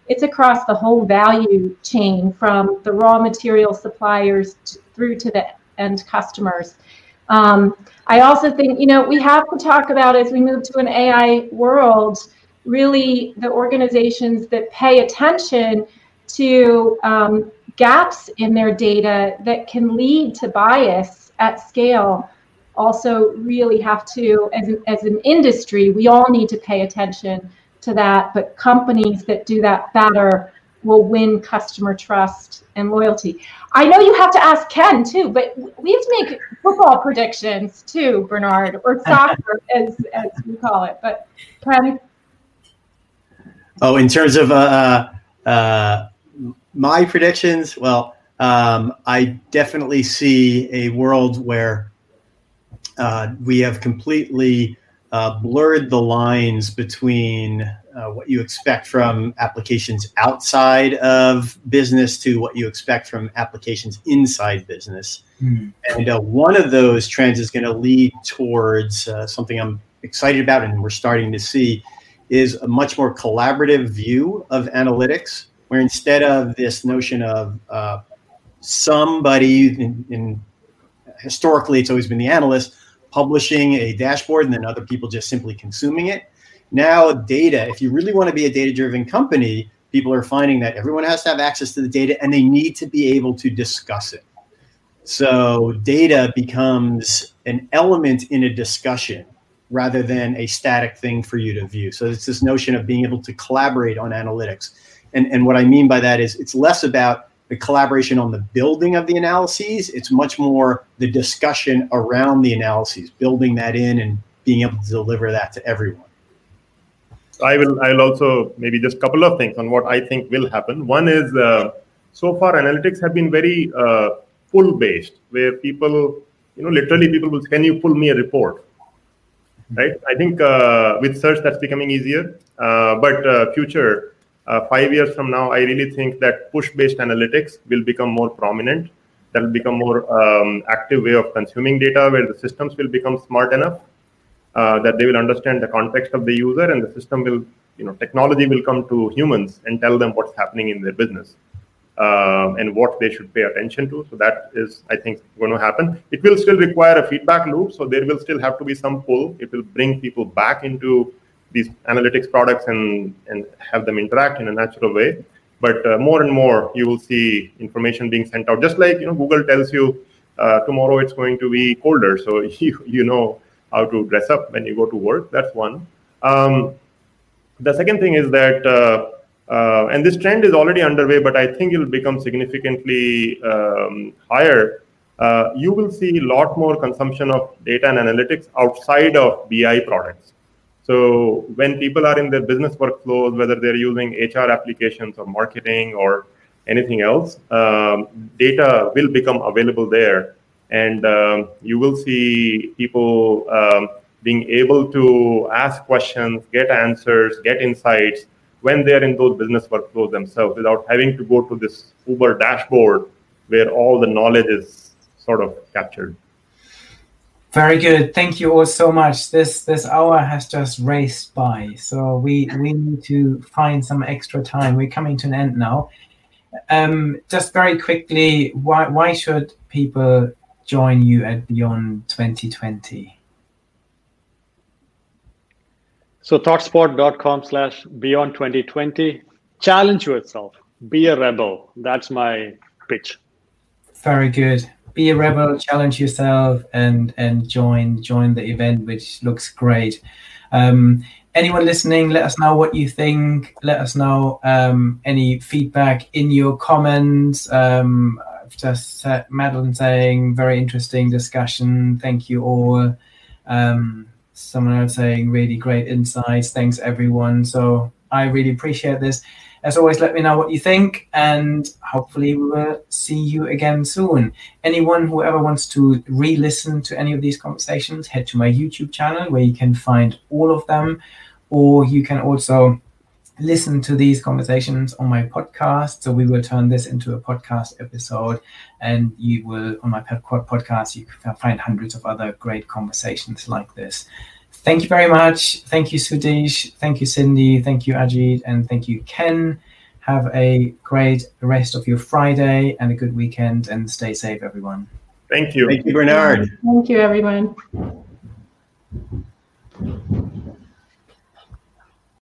it's across the whole value chain, from the raw material suppliers through to the end customers. I also think, we have to talk about, as we move to an AI world, really the organizations that pay attention to gaps in their data that can lead to bias at scale also really have to, as an industry, we all need to pay attention to that. But companies that do that better will win customer trust and loyalty. I know you have to ask Ken too, but we have to make football predictions too, Bernard, or soccer as we call it. But Ken? Oh, in terms of my predictions, well, I definitely see a world where we have completely blurred the lines between what you expect from applications outside of business to what you expect from applications inside business. And one of those trends is going to lead towards something I'm excited about, and we're starting to see, is a much more collaborative view of analytics, where instead of this notion of somebody, historically it's always been the analyst, publishing a dashboard and then other people just simply consuming it. Now data, if you really want to be a data-driven company, people are finding that everyone has to have access to the data and they need to be able to discuss it. So data becomes an element in a discussion rather than a static thing for you to view. So it's this notion of being able to collaborate on analytics. And what I mean by that is it's less about the collaboration on the building of the analyses. It's much more the discussion around the analyses, building that in and being able to deliver that to everyone. I'll also maybe just a couple of things on what I think will happen. One is, so far analytics have been very pull-based, where people, literally people will say, can you pull me a report? Right? I think with search that's becoming easier, but future, 5 years from now, I really think that push-based analytics will become more prominent. That will become more active way of consuming data, where the systems will become smart enough that they will understand the context of the user, and the system will, technology will come to humans and tell them what's happening in their business and what they should pay attention to. So that is, I think, going to happen. It will still require a feedback loop, so there will still have to be some pull. It will bring people back into these analytics products and have them interact in a natural way. But more and more, you will see information being sent out. Just like Google tells you tomorrow it's going to be colder, so you know how to dress up when you go to work. That's one. The second thing is that, and this trend is already underway, but I think it will become significantly higher. You will see a lot more consumption of data and analytics outside of BI products. So when people are in their business workflows, whether they're using HR applications or marketing or anything else, data will become available there. And you will see people being able to ask questions, get answers, get insights when they're in those business workflows themselves, without having to go to this Uber dashboard where all the knowledge is sort of captured. Very good. Thank you all so much. This hour has just raced by, so we need to find some extra time. We're coming to an end now. Just very quickly, why should people join you at Beyond 2020? So ThoughtSpot.com/Beyond 2020. Challenge yourself. Be a rebel. That's my pitch. Very good. Be a rebel, challenge yourself, and join the event, which looks great. Anyone listening, let us know what you think. Let us know any feedback in your comments. I've just Madeline saying, very interesting discussion. Thank you all. Someone else saying, really great insights. Thanks, everyone. So I really appreciate this. As always, let me know what you think, and hopefully we will see you again soon. Anyone who ever wants to re-listen to any of these conversations, head to my YouTube channel where you can find all of them, or you can also listen to these conversations on my podcast. So we will turn this into a podcast episode, and you will, on my podcast, you can find hundreds of other great conversations like this. Thank you very much. Thank you, Sudhish. Thank you, Cindy. Thank you, Ajit. And thank you, Ken. Have a great rest of your Friday and a good weekend, and stay safe, everyone. Thank you. Thank you, Bernard. Thank you, everyone.